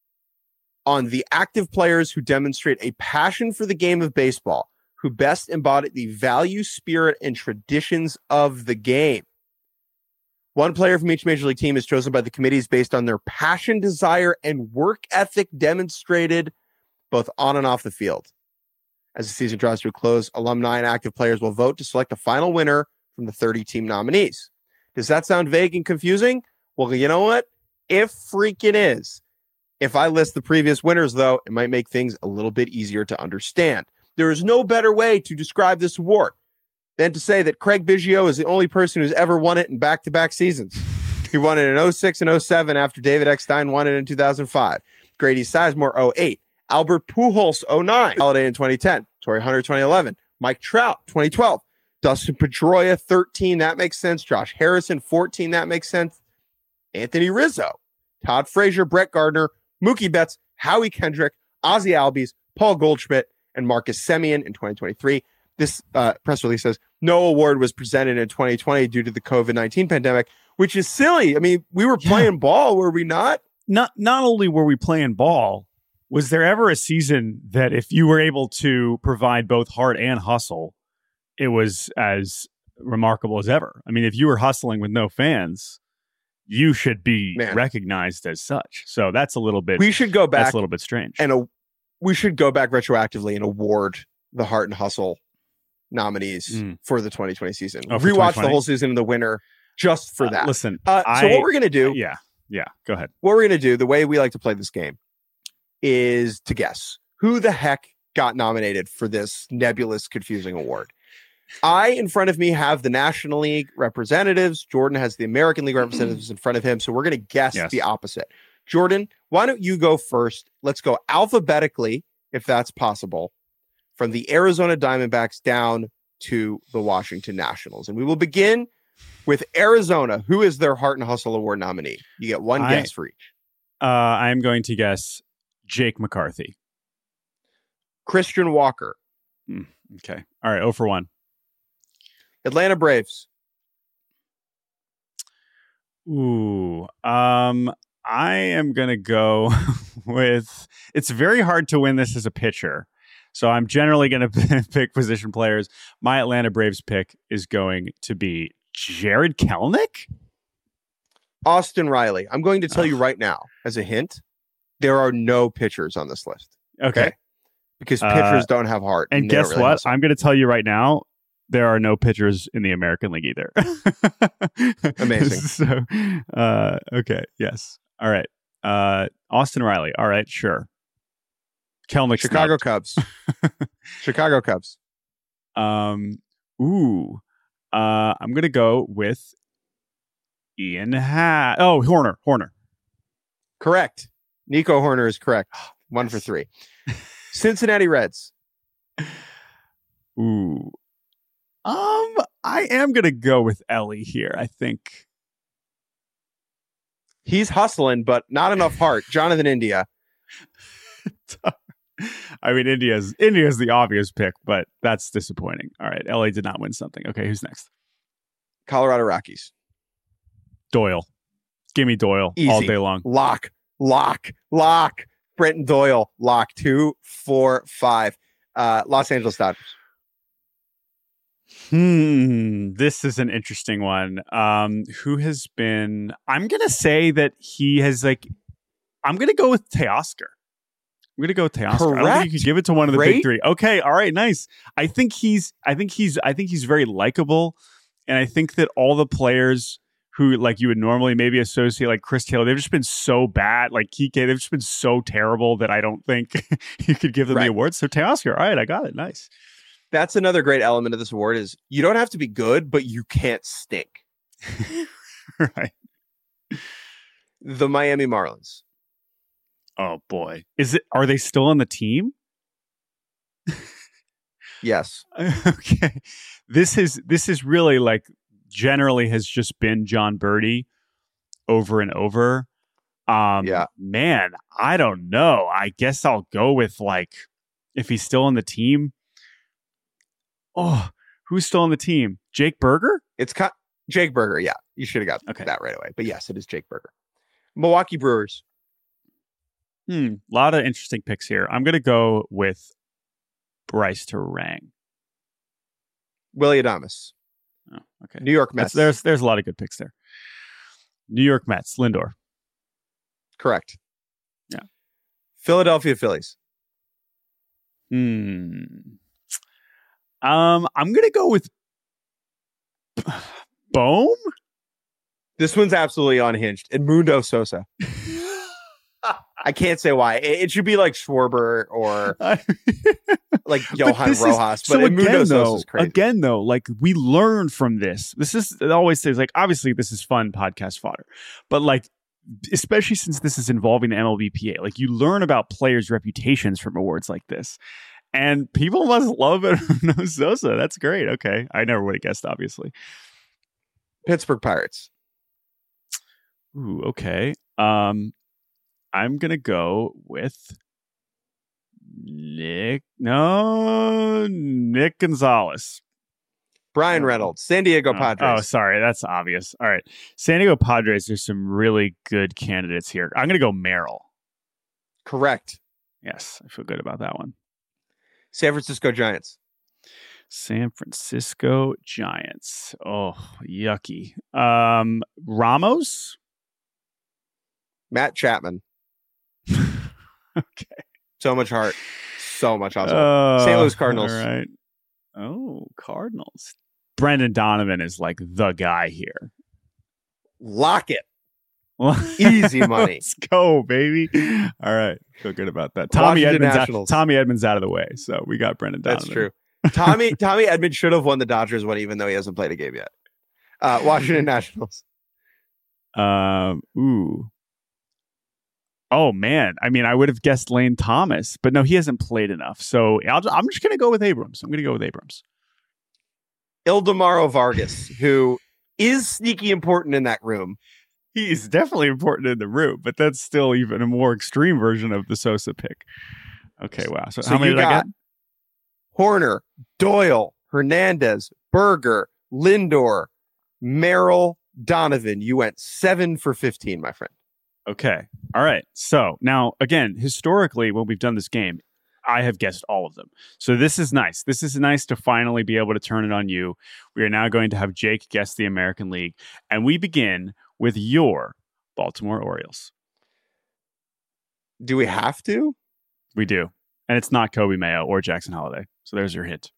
on the active players who demonstrate a passion for the game of baseball, who best embody the value, spirit, and traditions of the game. One player from each major league team is chosen by the committees based on their passion, desire, and work ethic demonstrated both on and off the field. As the season draws to a close, alumni and active players will vote to select a final winner from the thirty-team nominees. Does that sound vague and confusing? Well, you know what? It freaking is. If I list the previous winners, though, it might make things a little bit easier to understand. There is no better way to describe this award than to say that Craig Biggio is the only person who's ever won it in back-to-back seasons. He won it in oh six and oh seven after David Eckstein won it in two thousand five. Grady Sizemore, oh eight. Albert Pujols, oh nine. Holiday in twenty ten. Torrey Hunter, twenty eleven. Mike Trout, twenty twelve. Dustin Pedroia, thirteen. That makes sense. Josh Harrison, fourteen. That makes sense. Anthony Rizzo, Todd Frazier, Brett Gardner, Mookie Betts, Howie Kendrick, Ozzie Albies, Paul Goldschmidt, and Marcus Semien in twenty twenty-three. This uh, press release says no award was presented in twenty twenty due to the COVID nineteen pandemic, which is silly. I mean, we were playing yeah. ball, were we not? Not not only were we playing ball, was there ever a season that if you were able to provide both heart and hustle, it was as remarkable as ever? I mean, if you were hustling with no fans, you should be Man. recognized as such. So that's a little bit. We should go back. That's a little bit strange. And a, we should go back retroactively and award the heart and hustle nominees mm. for the twenty twenty season. Oh, Rewatch the whole season in the winter just for uh, that. Listen, uh, I, so what we're gonna do? Yeah, yeah. Go ahead. What we're gonna do? The way we like to play this game is to guess who the heck got nominated for this nebulous, confusing award. I, in front of me, have the National League representatives. Jordan has the American League representatives in front of him. So we're gonna guess yes. the opposite. Jordan, why don't you go first? Let's go alphabetically, if that's possible, from the Arizona Diamondbacks down to the Washington Nationals. And we will begin with Arizona. Who is their Heart and Hustle Award nominee? You get one I, guess for each. Uh, I'm going to guess Jake McCarthy. Christian Walker. Mm, okay. All right. oh for one. Atlanta Braves. Ooh. Um, I am going to go with... It's very hard to win this as a pitcher. So I'm generally going to pick position players. My Atlanta Braves pick is going to be Jared Kelenic? Austin Riley. I'm going to tell oh. you right now, as a hint, there are no pitchers on this list. Okay. okay? Because pitchers uh, don't have heart. And, and guess really what? I'm going to tell you right now, there are no pitchers in the American League either. Amazing. So, uh, okay. Yes. All right. Uh, Austin Riley. All right. Sure. Kelenic. Chicago Cubs. Chicago Cubs. Um. Ooh. Uh. I'm gonna go with Ian Ha. Oh, Horner. Horner. Correct. Nico Horner is correct. One for three. Cincinnati Reds. Ooh. Um. I am gonna go with Ellie here. I think he's hustling, but not enough heart. Jonathan India. I mean, India's India's the obvious pick, but that's disappointing. All right, L A did not win something. Okay, who's next? Colorado Rockies. Doyle. Give me Doyle Easy. All day long. Lock, lock, lock. Brenton Doyle. Lock. Two, four, five. Uh, Los Angeles Dodgers. Hmm. This is an interesting one. Um, who has been? I'm gonna say that he has like. I'm gonna go with Teoscar. I'm gonna go with Teoscar. Correct. I don't think you could give it to one of the Great. big three. Okay, all right, nice. I think he's. I think he's. I think he's very likable, and I think that all the players who like you would normally maybe associate like Chris Taylor, they've just been so bad. Like Kike, they've just been so terrible that I don't think you could give them right. the award. So Teoscar, all right, I got it. Nice. That's another great element of this award is you don't have to be good, but you can't stink. Right. The Miami Marlins. Oh boy. Is it are they still on the team? Yes. Okay. This is this is really like generally has just been John Birdie over and over. Um yeah. Man, I don't know. I guess I'll go with like if he's still on the team. Oh, who's still on the team? Jake Berger? It's co- Jake Berger. Yeah, you should have got okay. that right away. But yes, it is Jake Berger. Milwaukee Brewers. Hmm. A lot of interesting picks here. I'm going to go with Bryce Terang. Willie Adames. Oh, okay. New York Mets. That's, there's there's a lot of good picks there. New York Mets. Lindor. Correct. Yeah. Philadelphia Phillies. Hmm. Um, I'm gonna go with Bohm. This one's absolutely unhinged. Edmundo Sosa. I can't say why. It, it should be like Schwarber or like Johan Rojas. Is, but so Edmundo Sosa is crazy. Again, though, like we learn from this. This is it always says like obviously this is fun podcast fodder, but like especially since this is involving the M L B P A, like you learn about players' reputations from awards like this. And people must love it. No Sosa. That's great. Okay. I never would have guessed, obviously. Pittsburgh Pirates. Ooh, okay. Um, I'm going to go with Nick. No, Nick Gonzalez. Brian Reynolds, San Diego Oh, Padres. oh, sorry. That's obvious. All right. San Diego Padres, there's some really good candidates here. I'm going to go Merrill. Correct. Yes, I feel good about that one. San Francisco Giants. San Francisco Giants. Oh, yucky. Um, Ramos? Matt Chapman. Okay. So much heart. So much hustle. Uh, Saint Louis Cardinals. All right. Oh, Cardinals. Brendan Donovan is like the guy here. Lock it. Easy money. Let's go, baby. All right. Feel good about that. Tommy Washington Edmonds, out, Nationals. Tommy Edmonds out of the way. So we got Brendan Donovan. That's true. Tommy Tommy Edmonds should have won the Dodgers one, even though he hasn't played a game yet. Uh, Washington Nationals. Um, ooh. Oh, man. I mean, I would have guessed Lane Thomas, but no, he hasn't played enough. So I'll, I'm just going to go with Abrams. I'm going to go with Abrams. Ildemaro Vargas, who is sneaky important in that room. He's definitely important in the room, but that's still even a more extreme version of the Sosa pick. Okay, wow. So, So how many you did I got get? Horner, Doyle, Hernandez, Berger, Lindor, Merrill, Donovan. You went seven for fifteen, my friend. Okay. All right. So now, again, historically, when we've done this game, I have guessed all of them. So this is nice. This is nice to finally be able to turn it on you. We are now going to have Jake guess the American League, and we begin with your Baltimore Orioles. Do we have to? We do. And it's not Kobe Mayo or Jackson Holliday. So there's your hint.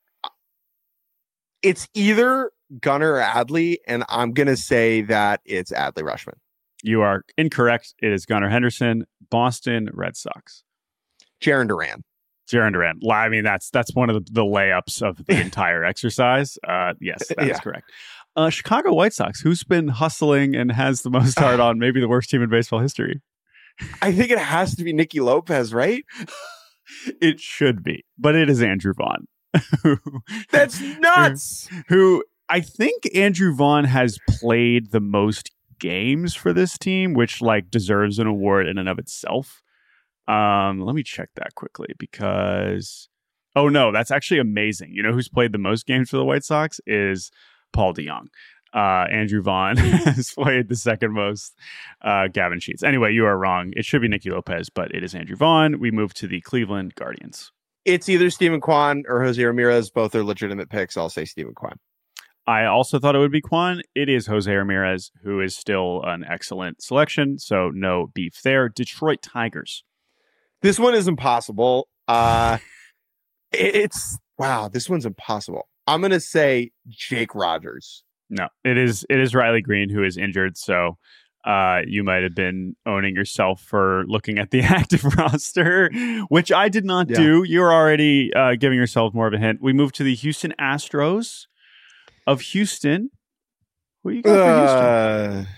It's either Gunnar or Adley, and I'm going to say that it's Adley Rushman. You are incorrect. It is Gunnar Henderson, Boston Red Sox. Jarren Duran. Jarren Duran. I mean, that's that's one of the, the layups of the entire exercise. Uh, yes, that Yeah. is correct. Uh, Chicago White Sox, who's been hustling and has the most heart on maybe the worst team in baseball history. I think it has to be Nicky Lopez, right? It should be, but it is Andrew Vaughn. That's nuts. Who I think Andrew Vaughn has played the most games for this team, which like deserves an award in and of itself. Um, let me check that quickly because, oh no, that's actually amazing. You know who's played the most games for the White Sox is Paul DeYoung. Uh, Andrew Vaughn has played the second most. Uh, Gavin Sheets. Anyway, you are wrong. It should be Nicky Lopez, but it is Andrew Vaughn. We move to the Cleveland Guardians. It's either Stephen Kwan or Jose Ramirez. Both are legitimate picks. I'll say Stephen Kwan. I also thought it would be Kwan. It is Jose Ramirez, who is still an excellent selection. So no beef there. Detroit Tigers. This one is impossible. Uh, it's wow. This one's impossible. I'm gonna say Jake Rogers. No, it is it is Riley Green, who is injured. So uh, you might have been owning yourself for looking at the active roster, which I did not Yeah. do. You're already uh, giving yourself more of a hint. We move to the Houston Astros of Houston. Who you got for Houston?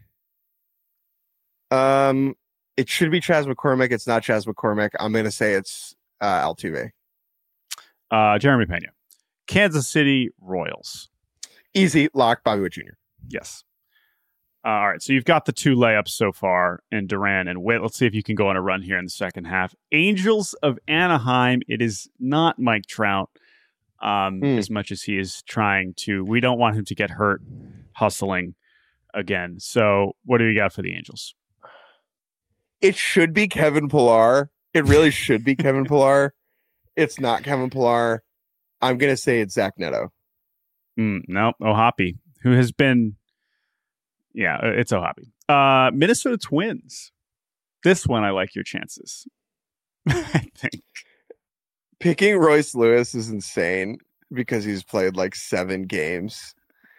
Uh, um, it should be Chas McCormick. It's not Chas McCormick. I'm gonna say it's uh, Altuve. Uh, Jeremy Pena. Kansas City Royals. Easy lock. Bobby Witt Junior Yes. Uh, all right. So you've got the two layups so far in Duran and Witt. Let's see if you can go on a run here in the second half. Angels of Anaheim. It is not Mike Trout um, Hmm. as much as he is trying to. We don't want him to get hurt hustling again. So what do you got for the Angels? It should be Kevin Pillar. It really should be Kevin Pillar. It's not Kevin Pillar. I'm gonna say it's Zach Neto. Mm, no, Ohapi, who has been, yeah, it's Ohapi. Uh, Minnesota Twins. This one, I like your chances. I think. Picking Royce Lewis is insane because he's played like seven games.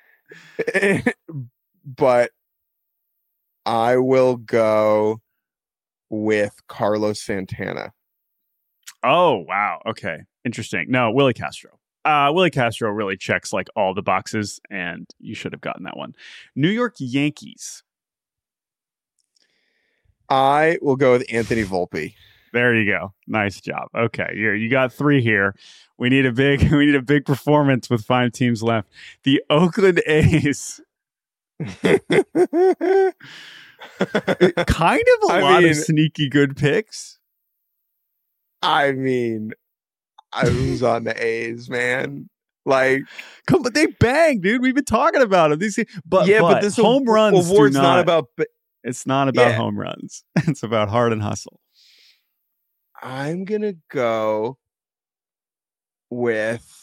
But I will go with Carlos Santana. Oh, wow. Okay. Interesting. No, Willie Castro. Uh, Willie Castro really checks like all the boxes, and you should have gotten that one. New York Yankees. I will go with Anthony Volpe. There you go. Nice job. Okay, you you got three here. We need a big we need a big performance with five teams left. The Oakland A's. Kind of a I lot mean, of sneaky good picks. I mean, I was on the A's, man. Like, come, but they bang, dude. We've been talking about it. These, but yeah, but, but this home runs award's do not, not about. It's not about yeah. home runs. It's about heart and hustle. I'm gonna go with.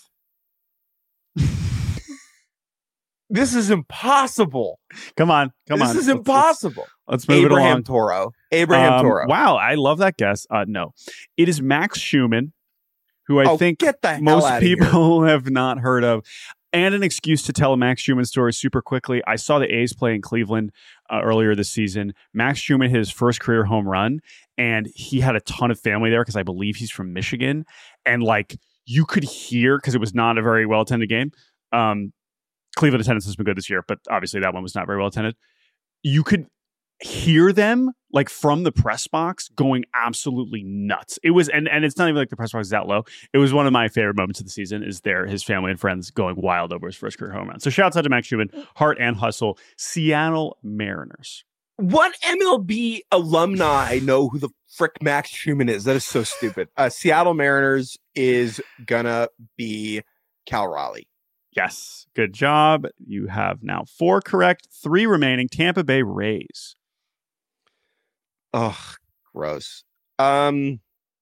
This is impossible. Come on, come this on. This is let's, impossible. Let's, let's move Abraham it along. Toro. Abraham um, Toro. Wow, I love that guess. Uh, no, it is Max Schumann, who I oh, think get the hell most out of people here. have not heard of. And an excuse to tell a Max Schumann story super quickly. I saw the A's play in Cleveland uh, earlier this season. Max Schumann hit his first career home run, and he had a ton of family there because I believe he's from Michigan. And like you could hear, because it was not a very well attended game. Um, Cleveland attendance has been good this year, but obviously that one was not very well attended. You could hear them like from the press box going absolutely nuts. It was, and, and it's not even like the press box is that low. It was one of my favorite moments of the season is there, his family and friends going wild over his first career home run. So shouts out to Max Schumann, heart and hustle, Seattle Mariners. What M L B alumni know who the frick Max Schumann is? That is so stupid. Uh, Seattle Mariners is gonna be Cal Raleigh. Yes. Good job. You have now four correct, three remaining. Tampa Bay Rays. Oh, gross. Um,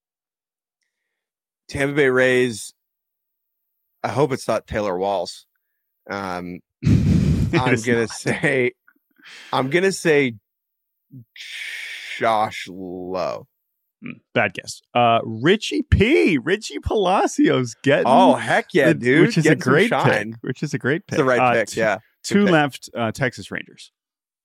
Tampa Bay Rays. I hope it's not Taylor Walls. Um, I'm gonna not. say, I'm gonna say Josh Lowe. Bad guess. Uh, Richie P. Richie Palacios getting. Oh heck yeah, the, dude! Which is a getting great shine. pick. Which is a great pick. It's the right uh, pick. T- yeah. Two pick. left. Uh, Texas Rangers.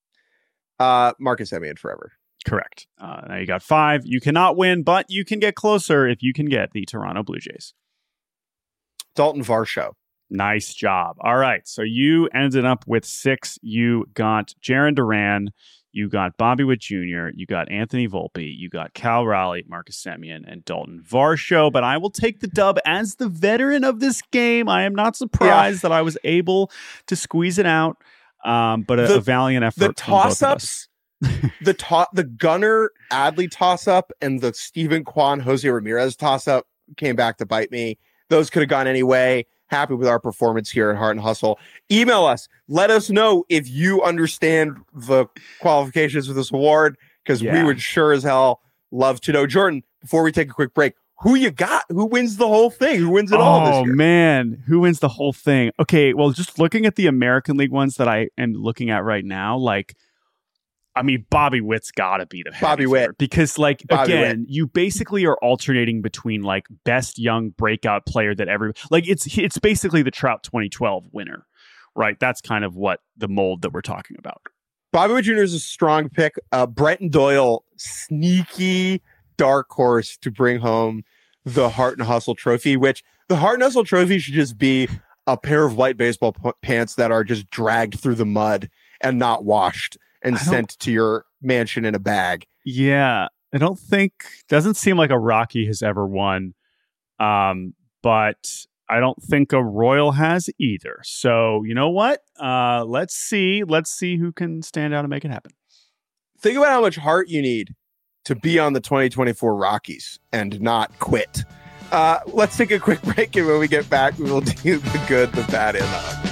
Uh, Marcus Semien forever. Correct. Uh, now you got five. You cannot win, but you can get closer if you can get the Toronto Blue Jays. Dalton Varsho. Nice job. All right. So you ended up with six. You got Jarren Duran. You got Bobby Witt Junior You got Anthony Volpe. You got Cal Raleigh, Marcus Semien, and Dalton Varsho. But I will take the dub as the veteran of this game. I am not surprised yeah. that I was able to squeeze it out. Um, but a, the, a valiant effort. The toss-ups, the to- the Gunnar Adley toss-up and the Stephen Kwan Jose Ramirez toss-up came back to bite me. Those could have gone any way. Happy with our performance here at Heart and Hustle. Email us. Let us know if you understand the qualifications for this award, because yeah. we would sure as hell love to know. Jordan, before we take a quick break, who you got? Who wins the whole thing? Who wins it oh, all this year? Oh, man. Who wins the whole thing? Okay, well, just looking at the American League ones that I am looking at right now, like, I mean, Bobby Witt's got to be the Bobby Witt. Because, like, Bobby again, Witt. you basically are alternating between, like, best young breakout player that every... Like, it's it's basically the Trout twenty twelve winner, right? That's kind of what the mold that we're talking about. Bobby Witt Junior is a strong pick. Uh, Brenton Doyle, sneaky dark horse to bring home the Heart and Hustle trophy, which the Heart and Hustle trophy should just be a pair of white baseball p- pants that are just dragged through the mud and not washed and sent to your mansion in a bag. Yeah, I don't think, doesn't seem like a Rocky has ever won, um, but I don't think a Royal has either. So, you know what? Uh, let's see. Let's see who can stand out and make it happen. Think about how much heart you need to be on the twenty twenty-four Rockies and not quit. Uh, let's take a quick break, and when we get back, we will do the good, the bad, and the ugly.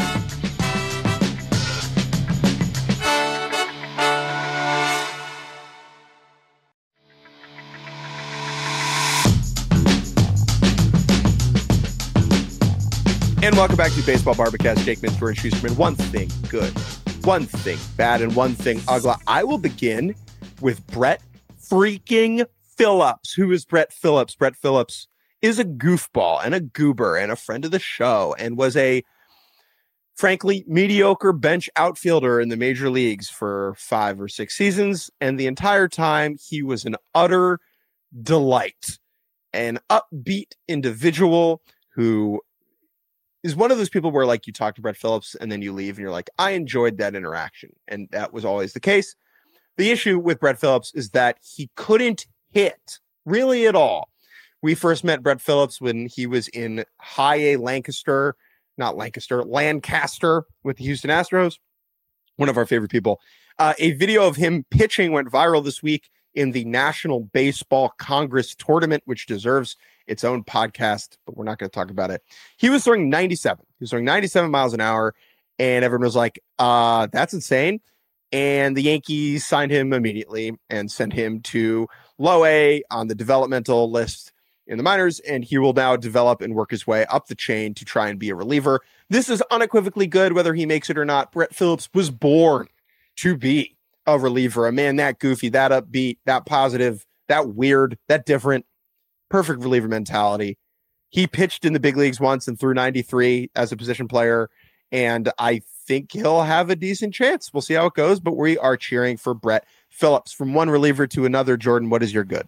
And welcome back to Baseball Barbacast. Jake Minster and Schusterman. One thing good, one thing bad, and one thing ugly. I will begin with Brett freaking Phillips. Who is Brett Phillips? Brett Phillips is a goofball and a goober and a friend of the show and was a, frankly, mediocre bench outfielder in the major leagues for five or six seasons. And the entire time, he was an utter delight, an upbeat individual who is one of those people where, like, you talk to Brett Phillips and then you leave and you're like, I enjoyed that interaction. And that was always the case. The issue with Brett Phillips is that he couldn't hit really at all. We first met Brett Phillips when he was in High A Lancaster, not Lancaster, Lancaster with the Houston Astros. One of our favorite people Uh, a video of him pitching went viral this week in the National Baseball Congress tournament, which deserves its own podcast, but we're not going to talk about it. He was throwing ninety-seven. He was throwing ninety-seven miles an hour, and everyone was like, uh, that's insane. And the Yankees signed him immediately and sent him to low A on the developmental list in the minors, and he will now develop and work his way up the chain to try and be a reliever. This is unequivocally good, whether he makes it or not. Brett Phillips was born to be a reliever, a man that goofy, that upbeat, that positive, that weird, that different, perfect reliever mentality. He pitched in the big leagues once and threw ninety-three as a position player, and I think he'll have a decent chance. We'll see how it goes, but we are cheering for Brett Phillips. From one reliever to another, Jordan, what is your good?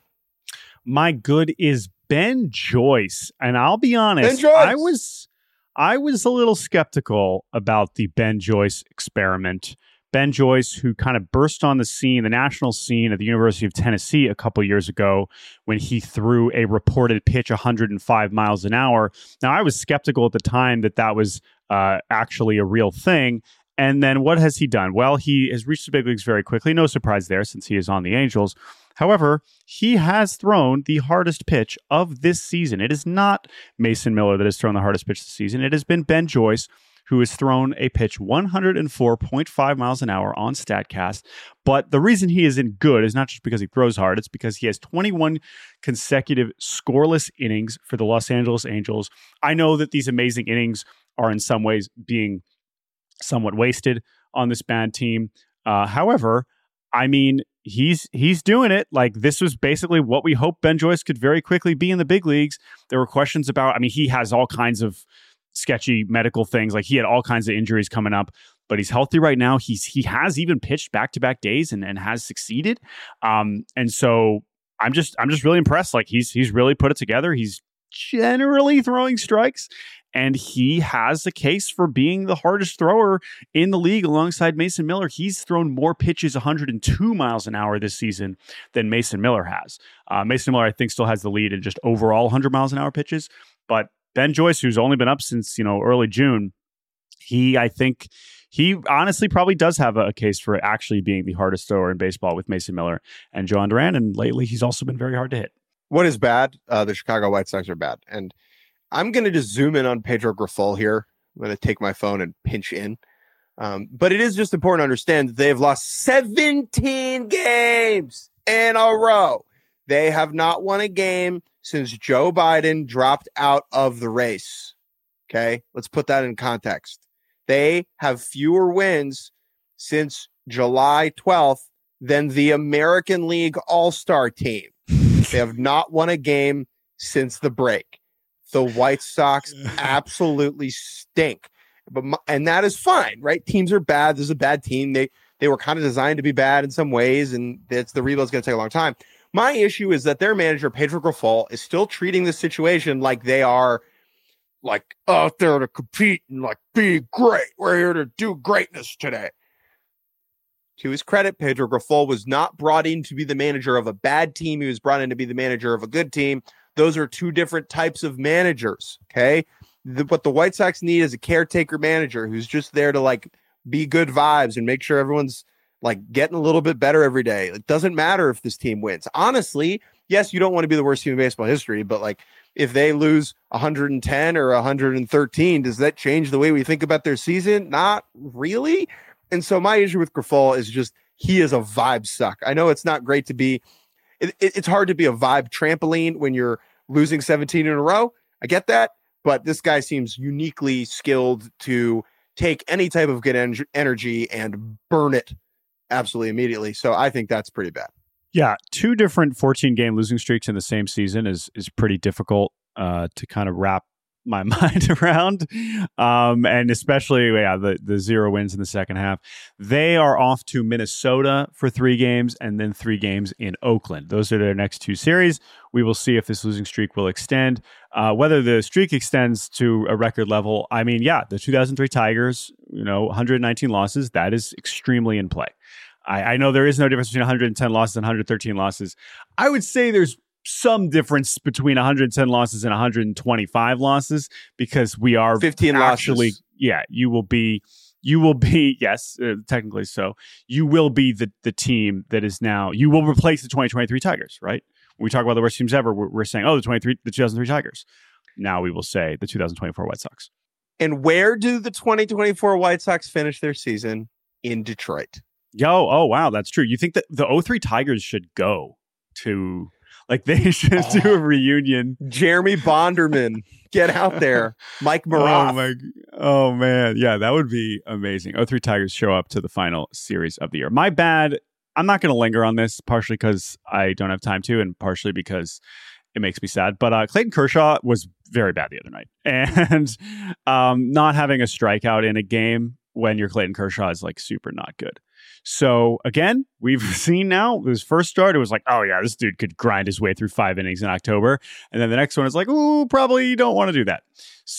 My good is Ben Joyce, and I'll be honest, I was I was a little skeptical about the Ben Joyce experiment. Ben Joyce, who kind of burst on the scene, the national scene at the University of Tennessee a couple years ago when he threw a reported pitch one hundred five miles an hour. Now, I was skeptical at the time that that was uh, actually a real thing. And then what has he done? Well, he has reached the big leagues very quickly. No surprise there since he is on the Angels. However, he has thrown the hardest pitch of this season. It is not Mason Miller that has thrown the hardest pitch this season. It has been Ben Joyce, who has thrown a pitch one hundred four point five miles an hour on StatCast. But the reason he isn't good is not just because he throws hard. It's because he has twenty-one consecutive scoreless innings for the Los Angeles Angels. I know that these amazing innings are in some ways being somewhat wasted on this bad team. Uh, however, I mean, he's he's doing it. Like, this was basically what we hoped Ben Joyce could very quickly be in the big leagues. There were questions about, I mean, he has all kinds of sketchy medical things. Like, he had all kinds of injuries coming up, but he's healthy right now. He's he has even pitched back-to-back days and, and has succeeded. Um, and so I'm just I'm just really impressed. Like, he's he's really put it together. He's generally throwing strikes, and he has a case for being the hardest thrower in the league alongside Mason Miller. He's thrown more pitches, one hundred two miles an hour this season, than Mason Miller has. Uh, Mason Miller, I think, still has the lead in just overall one hundred miles an hour pitches. But Ben Joyce, who's only been up since, you know, early June, he, I think, he honestly probably does have a, a case for actually being the hardest thrower in baseball with Mason Miller and John Duran. And lately, he's also been very hard to hit. What is bad? Uh, the Chicago White Sox are bad. And I'm going to just zoom in on Pedro Grifol here. I'm going to take my phone and pinch in. Um, but it is just important to understand that they have lost seventeen games in a row. They have not won a game since Joe Biden dropped out of the race. Okay, let's put that in context. They have fewer wins since July twelfth than the American League All-Star team. They have not won a game since the break. The White Sox absolutely stink. But my, and that is fine, right? Teams are bad. This is a bad team. They they were kind of designed to be bad in some ways, and it's the rebuild's going to take a long time. My issue is that their manager, Pedro Grifol, is still treating this situation like they are like out there to compete and like be great. We're here to do greatness today. To his credit, Pedro Grifol was not brought in to be the manager of a bad team. He was brought in to be the manager of a good team. Those are two different types of managers, okay? The, what the White Sox need is a caretaker manager who's just there to, like, be good vibes and make sure everyone's, like, getting a little bit better every day. It doesn't matter if this team wins. Honestly, yes, you don't want to be the worst team in baseball history, but, like, if they lose one hundred ten or one hundred thirteen, does that change the way we think about their season? Not really. And so my issue with Grifol is just he is a vibe suck. I know it's not great to be it, – it, it's hard to be a vibe trampoline when you're losing seventeen in a row. I get that. But this guy seems uniquely skilled to take any type of good en- energy and burn it absolutely immediately. So I think that's pretty bad. Yeah, two different fourteen-game losing streaks in the same season is is pretty difficult uh, to kind of wrap my mind around, um, and especially yeah, the the zero wins in the second half. They are off to Minnesota for three games and then three games in Oakland. Those are their next two series. We will see if this losing streak will extend. Uh, whether the streak extends to a record level, I mean, yeah, the two thousand three Tigers, you know, one hundred nineteen losses, that is extremely in play. I, I know there is no difference between one hundred ten losses and one hundred thirteen losses. I would say there's some difference between one hundred ten losses and one hundred twenty-five losses because we are fifteen actually, losses. Yeah, you will be you will be, yes, uh, technically so, you will be the the team that is now, you will replace the twenty twenty-three Tigers, right? When we talk about the worst teams ever, we're, we're saying, oh, the twenty-three, the two thousand three Tigers. Now we will say the two thousand twenty-four White Sox. And where do the twenty twenty-four White Sox finish their season? In Detroit. Yo, oh, wow, that's true. You think that the oh three Tigers should go to, like, they should oh. do a reunion. Jeremy Bonderman, get out there. Mike Maroff. Oh, my, oh, man. Yeah, that would be amazing. oh three Tigers show up to the final series of the year. My bad. I'm not going to linger on this, partially because I don't have time to, and partially because it makes me sad. But uh, Clayton Kershaw was very bad the other night. And um, not having a strikeout in a game when you're Clayton Kershaw is like super not good. So again, we've seen now his first start, it was like, oh yeah, this dude could grind his way through five innings in October. And then the next one is like, ooh, probably don't want to do that.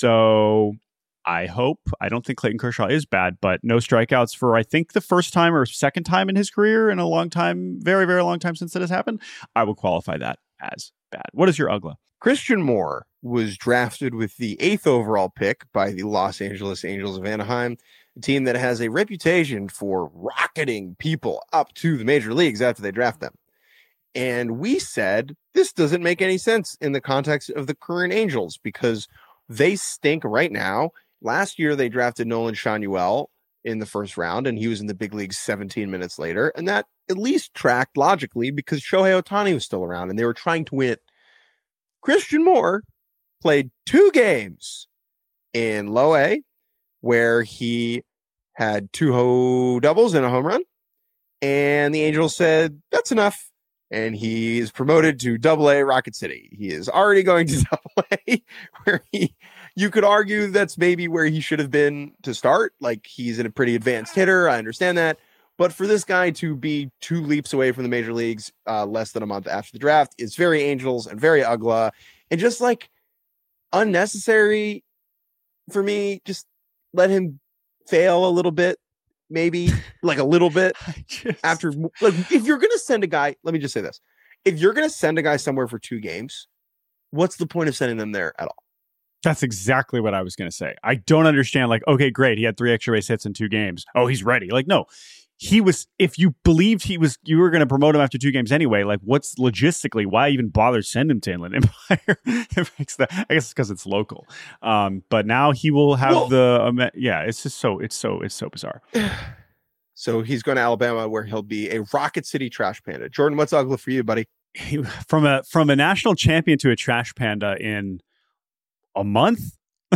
So I hope, I don't think Clayton Kershaw is bad, but no strikeouts for, I think, the first time or second time in his career in a long time, very, very long time since it has happened. I will qualify that as bad. What is your U G L A? Christian Moore was drafted with the eighth overall pick by the Los Angeles Angels of Anaheim, a team that has a reputation for rocketing people up to the major leagues after they draft them. And we said, this doesn't make any sense in the context of the current Angels because they stink right now. Last year, they drafted Nolan Schanuel in the first round, and he was in the big leagues seventeen minutes later. And that at least tracked logically because Shohei Ohtani was still around and they were trying to win it. Christian Moore played two games in low A where he had two ho- doubles and a home run. And the Angels said, that's enough. And he is promoted to double A Rocket City. He is already going to double A where he, you could argue that's maybe where he should have been to start. Like he's a pretty advanced hitter. I understand that. But for this guy to be two leaps away from the major leagues uh, less than a month after the draft is very Angels and very U G L A and just like unnecessary for me. Just let him fail a little bit, maybe like a little bit just... after. Like, if you're going to send a guy, let me just say this. If you're going to send a guy somewhere for two games, what's the point of sending them there at all? That's exactly what I was going to say. I don't understand. Like, okay, great. He had three extra base hits in two games. Oh, he's ready. Like, no. He was, if you believed he was, you were going to promote him after two games anyway, like what's logistically, why even bother send him to Inland Empire? It makes that, I guess it's because it's local. Um, but now he will have well, the, um, yeah, it's just so, it's so, it's so bizarre. So he's going to Alabama where he'll be a Rocket City trash panda. Jordan, what's U G L A for you, buddy? He, from a, from a national champion to a trash panda in a month,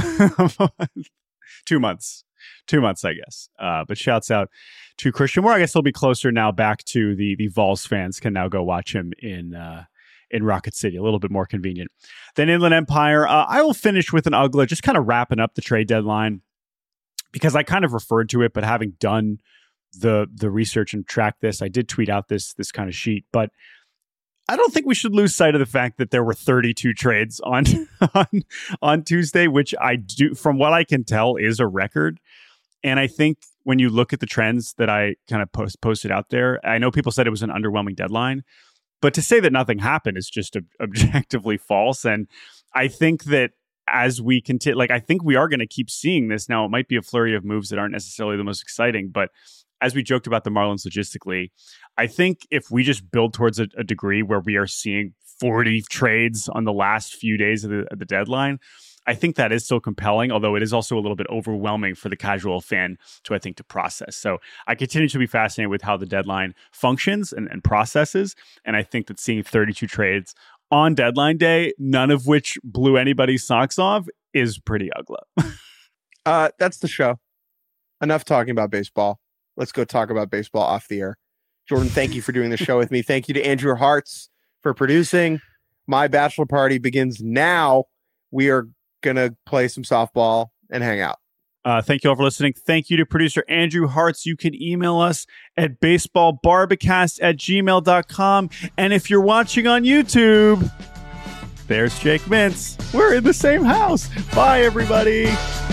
two months. Two months, I guess. Uh, but shouts out to Christian Moore. I guess he'll be closer now back to the the Vols fans can now go watch him in uh, in Rocket City. A little bit more convenient. Then Inland Empire. Uh, I will finish with an U G L A, just kind of wrapping up the trade deadline because I kind of referred to it, but having done the the research and tracked this, I did tweet out this this kind of sheet. But I don't think we should lose sight of the fact that there were thirty-two trades on on, on Tuesday, which I do, from what I can tell, is a record. And I think when you look at the trends that I kind of post, posted out there, I know people said it was an underwhelming deadline, but to say that nothing happened is just ob- objectively false. And I think that as we continue, like, I think we are going to keep seeing this. Now, it might be a flurry of moves that aren't necessarily the most exciting, but as we joked about the Marlins logistically, I think if we just build towards a, a degree where we are seeing forty trades on the last few days of the, of the deadline, I think that is still compelling, although it is also a little bit overwhelming for the casual fan to, I think, to process. So I continue to be fascinated with how the deadline functions and, and processes. And I think that seeing thirty-two trades on deadline day, none of which blew anybody's socks off, is pretty ugly. uh, that's the show. Enough talking about baseball. Let's go talk about baseball off the air. Jordan, thank you for doing the show with me. Thank you to Andrew Hartz for producing. My bachelor party begins now. We are going to play some softball and hang out. Uh, thank you all for listening. Thank you to producer Andrew Hartz. You can email us at baseballbarbacast at gmail dot com. And if you're watching on YouTube, there's Jake Mintz. We're in the same house. Bye, everybody.